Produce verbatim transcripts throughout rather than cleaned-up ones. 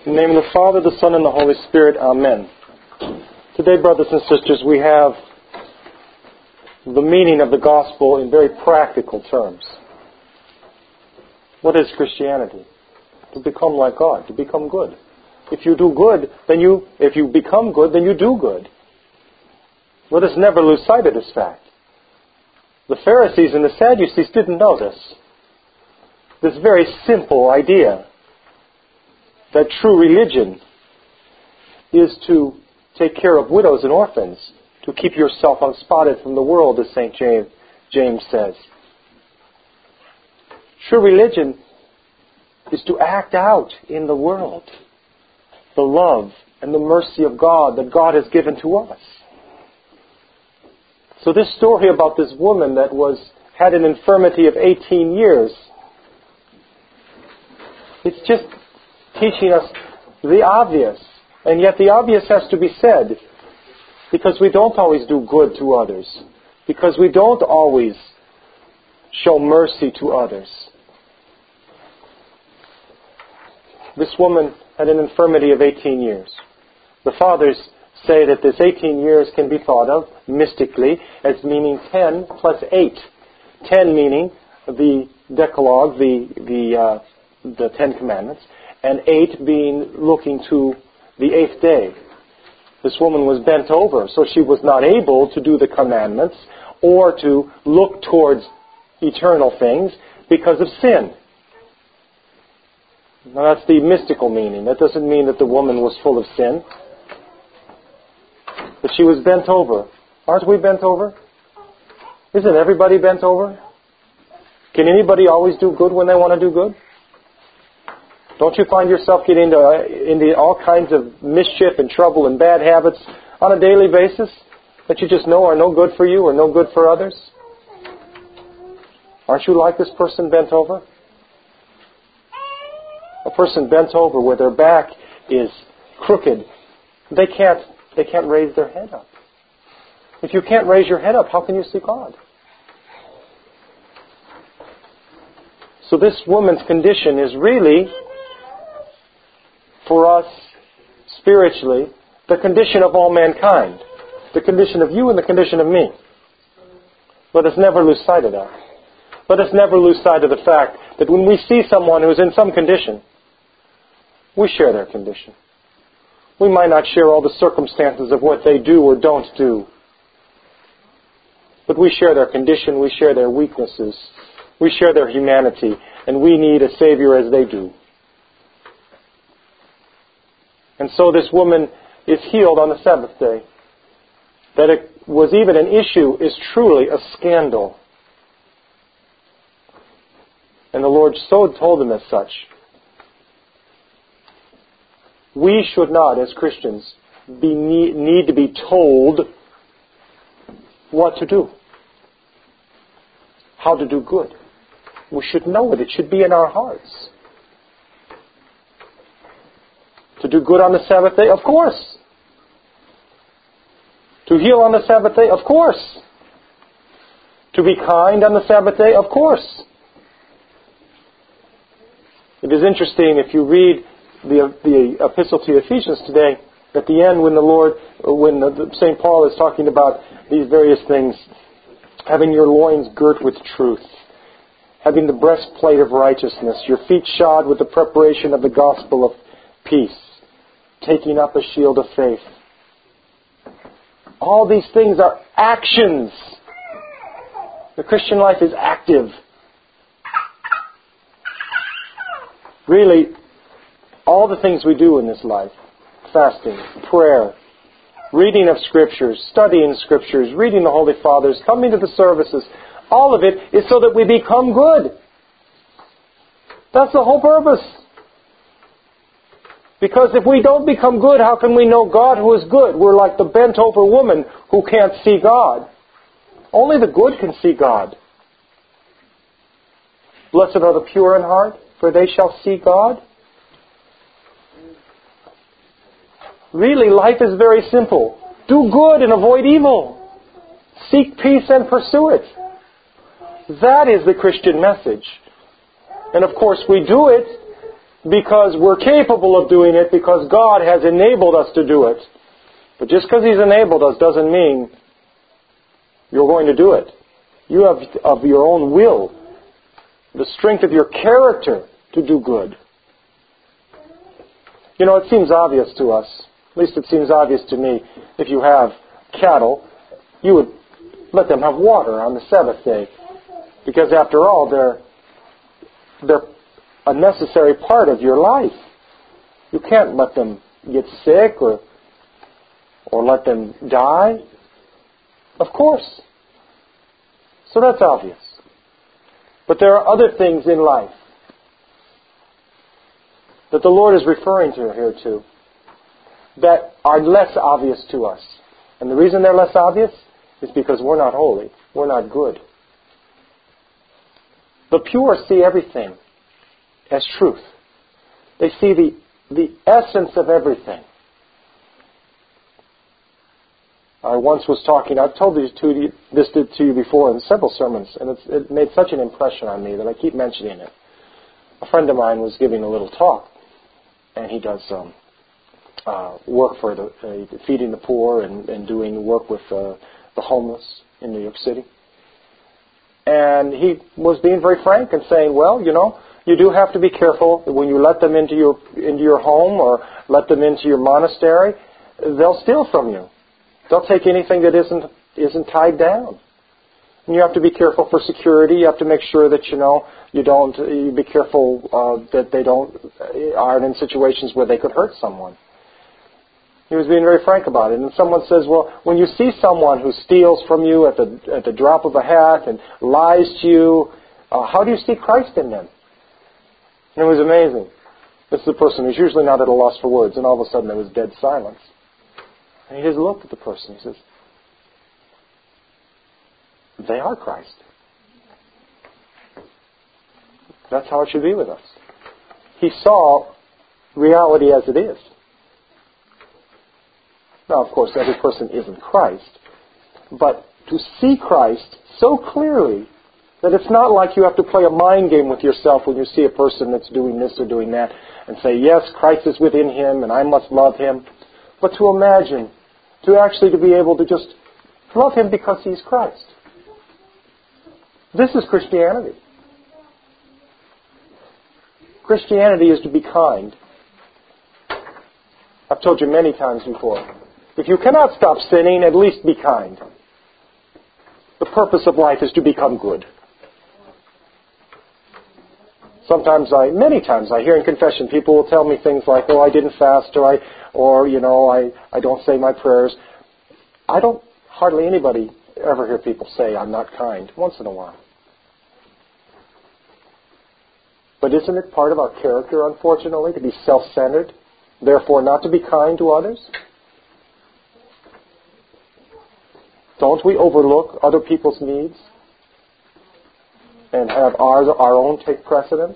In the name of the Father, the Son, and the Holy Spirit. Amen. Today, brothers and sisters, we have the meaning of the gospel in very practical terms. What is Christianity? To become like God, to become good. If you do good, then you, if you become good, then you do good. Let us never lose sight of this fact. The Pharisees and the Sadducees didn't know this. This very simple idea that true religion is to take care of widows and orphans, to keep yourself unspotted from the world, as Saint James, James says. True religion is to act out in the world the love and the mercy of God that God has given to us. So this story about this woman that was had an infirmity of eighteen years, it's just teaching us the obvious. And yet the obvious has to be said, because we don't always do good to others, because we don't always show mercy to others. This woman had an infirmity of eighteen years. The fathers say that this eighteen years can be thought of mystically as meaning ten plus eight. ten meaning the Decalogue, the the uh, the Ten Commandments, and eight being looking to the eighth day. This woman was bent over, so she was not able to do the commandments or to look towards eternal things because of sin. Now that's the mystical meaning. That doesn't mean that the woman was full of sin. But she was bent over. Aren't we bent over? Isn't everybody bent over? Can anybody always do good when they want to do good? Don't you find yourself getting into, into all kinds of mischief and trouble and bad habits on a daily basis that you just know are no good for you or no good for others? Aren't you like this person bent over? A person bent over where their back is crooked, they can't, they can't raise their head up. If you can't raise your head up, how can you see God? So this woman's condition is really, for us spiritually, the condition of all mankind. The condition of you and the condition of me. Let us never lose sight of that. Let us never lose sight of the fact that when we see someone who's in some condition, we share their condition. We might not share all the circumstances of what they do or don't do. But we share their condition, we share their weaknesses, we share their humanity, and we need a Savior as they do. And so this woman is healed on the Sabbath day. That it was even an issue is truly a scandal. And the Lord so told them as such. We should not, as Christians, be need, need to be told what to do. How to do good. We should know it. It should be in our hearts. To do good on the Sabbath day? Of course. To heal on the Sabbath day? Of course. To be kind on the Sabbath day? Of course. It is interesting if you read the, the epistle to Ephesians today, at the end when the Lord, when Saint Paul is talking about these various things, having your loins girt with truth, having the breastplate of righteousness, your feet shod with the preparation of the gospel of peace, taking up a shield of faith. All these things are actions. The Christian life is active. Really, all the things we do in this life, fasting, prayer, reading of Scriptures, studying Scriptures, reading the Holy Fathers, coming to the services, all of it is so that we become good. That's the whole purpose. Because if we don't become good, how can we know God who is good? We're like the bent-over woman who can't see God. Only the good can see God. Blessed are the pure in heart, for they shall see God. Really, life is very simple. Do good and avoid evil. Seek peace and pursue it. That is the Christian message. And of course we do it because we're capable of doing it, because God has enabled us to do it. But just because He's enabled us doesn't mean you're going to do it. You have of your own will, the strength of your character to do good. You know, it seems obvious to us, at least it seems obvious to me, if you have cattle, you would let them have water on the Sabbath day. Because after all, they're, they're a necessary part of your life. You can't let them get sick or, or let them die. Of course. So that's obvious. But there are other things in life that the Lord is referring to here too that are less obvious to us. And the reason they're less obvious is because we're not holy. We're not good. The pure see everything as truth. They see the, the essence of everything. I once was talking, I've told this to you, this to you before in several sermons, and it's, it made such an impression on me that I keep mentioning it. A friend of mine was giving a little talk, and he does um, uh, work for the uh, feeding the poor and, and doing work with uh, the homeless in New York City. And he was being very frank and saying, well, you know, you do have to be careful when you let them into your into your home or let them into your monastery. They'll steal from you. They'll take anything that isn't isn't tied down. And you have to be careful for security. You have to make sure that, you know, you don't, you be careful uh, that they don't, aren't in situations where they could hurt someone. He was being very frank about it. And someone says, well, when you see someone who steals from you at the at the drop of a hat and lies to you, uh, how do you see Christ in them? And it was amazing. This is a person who's usually not at a loss for words, and all of a sudden there was dead silence. And he just looked at the person. He says, they are Christ. That's how it should be with us. He saw reality as it is. Now, of course, every person isn't Christ. But to see Christ so clearly that it's not like you have to play a mind game with yourself when you see a person that's doing this or doing that and say, yes, Christ is within him and I must love him. But to imagine, to actually to be able to just love him because he's Christ. This is Christianity. Christianity is to be kind. I've told you many times before. If you cannot stop sinning, at least be kind. The purpose of life is to become good. Sometimes I, many times I hear in confession, people will tell me things like, oh, I didn't fast, or I, or, you know, I, I don't say my prayers. I don't, hardly anybody ever hear people say, I'm not kind, once in a while. But isn't it part of our character, unfortunately, to be self-centered, therefore not to be kind to others? Don't we overlook other people's needs and have ours, our own take precedence?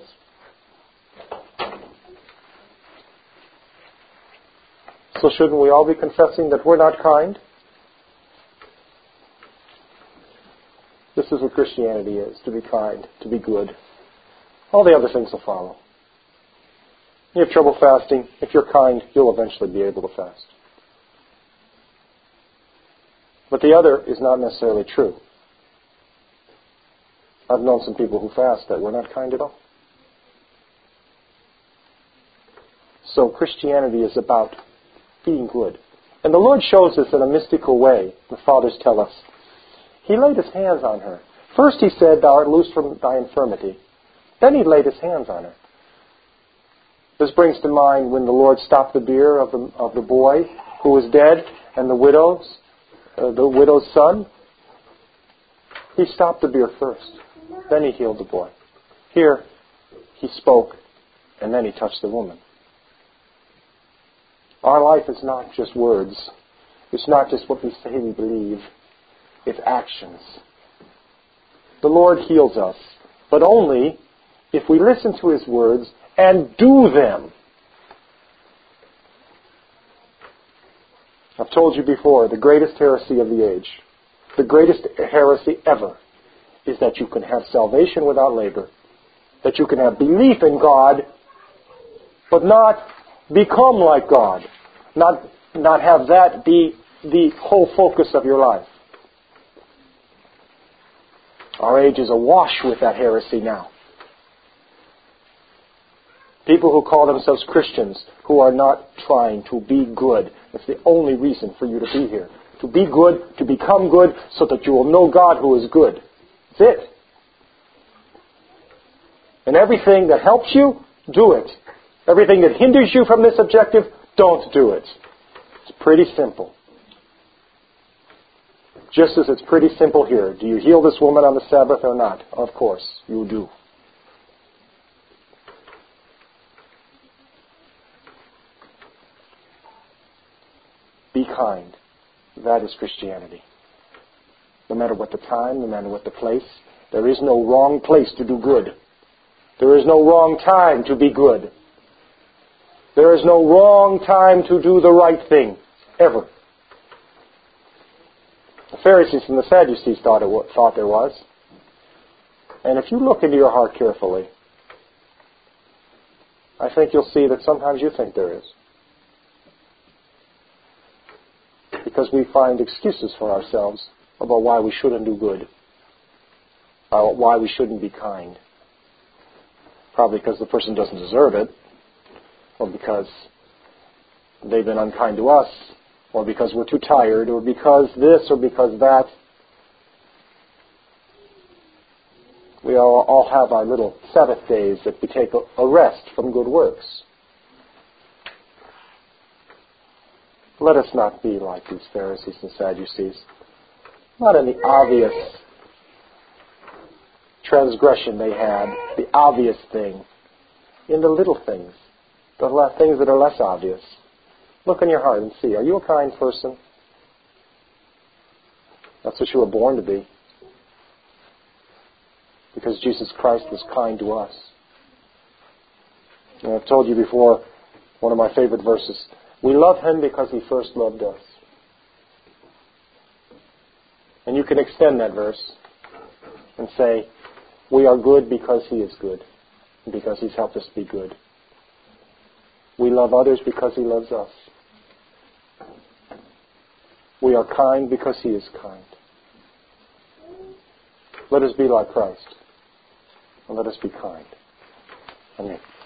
So shouldn't we all be confessing that we're not kind? This is what Christianity is, to be kind, to be good. All the other things will follow. You have trouble fasting. If you're kind, you'll eventually be able to fast. But the other is not necessarily true. I've known some people who fast that were not kind at all. So Christianity is about being good. And the Lord shows us in a mystical way, the fathers tell us. He laid his hands on her. First he said, thou art loosed from thy infirmity. Then he laid his hands on her. This brings to mind when the Lord stopped the bier of the, of the boy who was dead and the widow's, uh, the widow's son. He stopped the bier first. Then he healed the boy. Here, he spoke, and then he touched the woman. Our life is not just words. It's not just what we say we believe. It's actions. The Lord heals us, but only if we listen to his words and do them. I've told you before, the greatest heresy of the age, the greatest heresy ever, is that you can have salvation without labor, that you can have belief in God but not become like God. Not, not have that be the whole focus of your life. Our age is awash with that heresy now. People who call themselves Christians who are not trying to be good. That's the only reason for you to be here. To be good, to become good, so that you will know God who is good. That's it. And everything that helps you, do it. Everything that hinders you from this objective, don't do it. It's pretty simple. Just as it's pretty simple here. Do you heal this woman on the Sabbath or not? Of course, you do. Be kind. That is Christianity. No matter what the time, no matter what the place, there is no wrong place to do good. There is no wrong time to be good. There is no wrong time to do the right thing, ever. The Pharisees and the Sadducees thought, it, thought there was. And if you look into your heart carefully, I think you'll see that sometimes you think there is. Because we find excuses for ourselves about why we shouldn't do good, about why we shouldn't be kind. Probably because the person doesn't deserve it, or because they've been unkind to us, or because we're too tired, or because this, or because that. We all, all have our little Sabbath days that we take a, a rest from good works. Let us not be like these Pharisees and Sadducees. Not in the obvious transgression they had, the obvious thing. In the little things, the things that are less obvious. Look in your heart and see, are you a kind person? That's what you were born to be. Because Jesus Christ was kind to us. And I've told you before, one of my favorite verses, we love Him because He first loved us. And you can extend that verse and say, we are good because He is good, and because He's helped us be good. We love others because He loves us. We are kind because He is kind. Let us be like Christ, and let us be kind. Amen.